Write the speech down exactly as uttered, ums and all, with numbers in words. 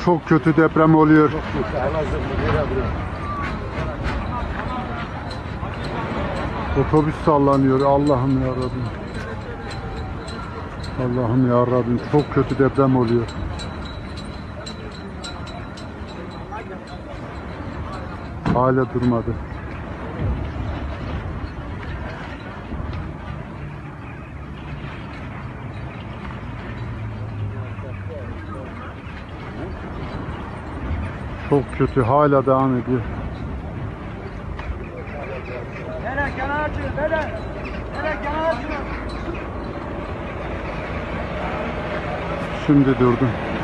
Çok kötü deprem oluyor. Çok kötü. Elazığ görebiliyorum. Otobüs sallanıyor. Allah'ım ya Rabbim. Allah'ım ya Rabbim. Çok kötü deprem oluyor. Hala durmadı. Çok kötü. Hala devam ediyor. Nere kenar açın, nere? Nere kenar açın. Şimdi durdu.